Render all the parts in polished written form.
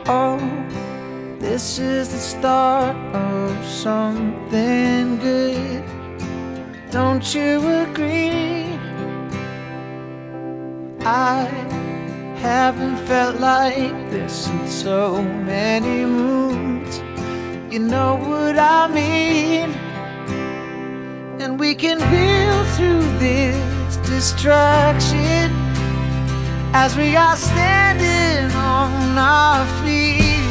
Oh, this is the start of something good. Don't you agree? I haven't felt like this in so many moons. You know what I mean? And we can build through this distraction as we are standing on our feet.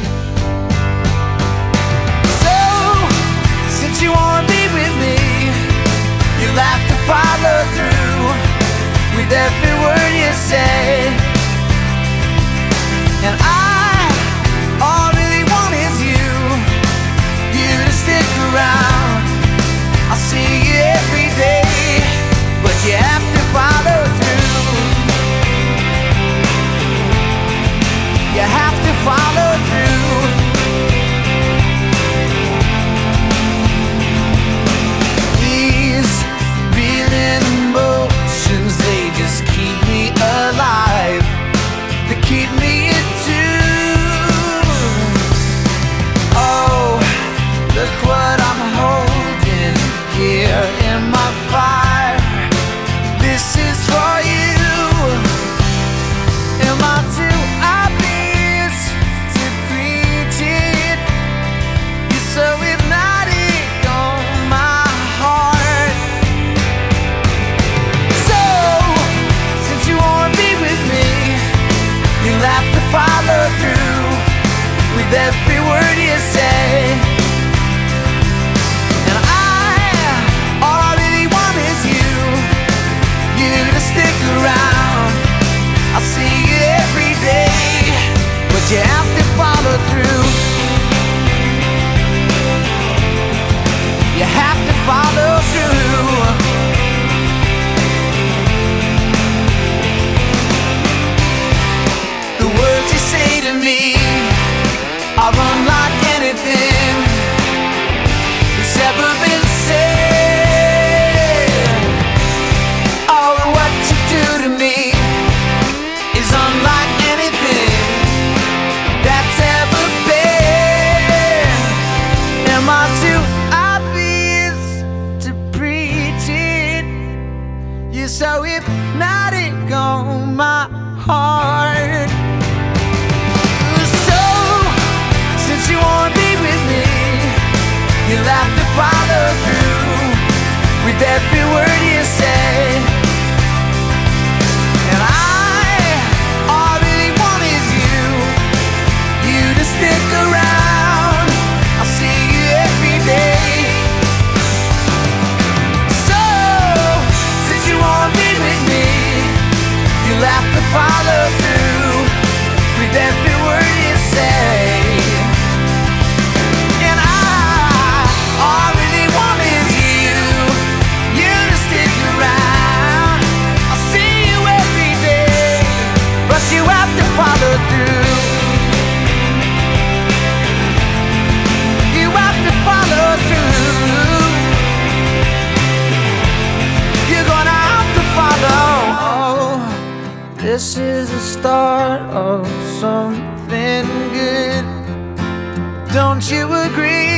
So, since you wanna be with me, you'll have to follow through with every word you say. And all I really want is you to stick around. I'll see you every day, but you have to follow through. You have to follow through. These reeling emotions, they just keep me alive. They keep me in tune. Oh, look what I'm holding here in my fire. This is for you. Am I too obvious to preach it? You're so hypnotic on my heart. So, since you wanna be with me, you'll have to follow through with every word you say. And all I really want is you to stick around. I'll see you every day, but you have to follow through. You have to follow through. The words you say to me are unlike anything that's ever been said. Oh, what you do to me is unlike anything that's ever been. Am I too obvious to preach it? You're so hypnotic on my heart. So, since you wanna be with me, you'll have to follow through with every word you say. And all I really want is you to stick around. I'll see you every day. So, since you wanna be with me, you'll have to follow through with every word you say. And all I really want is you to stick around. I'll see you every day, but you have to follow through. You have to follow through. You're gonna have to follow. This is the start of something good. Don't you agree?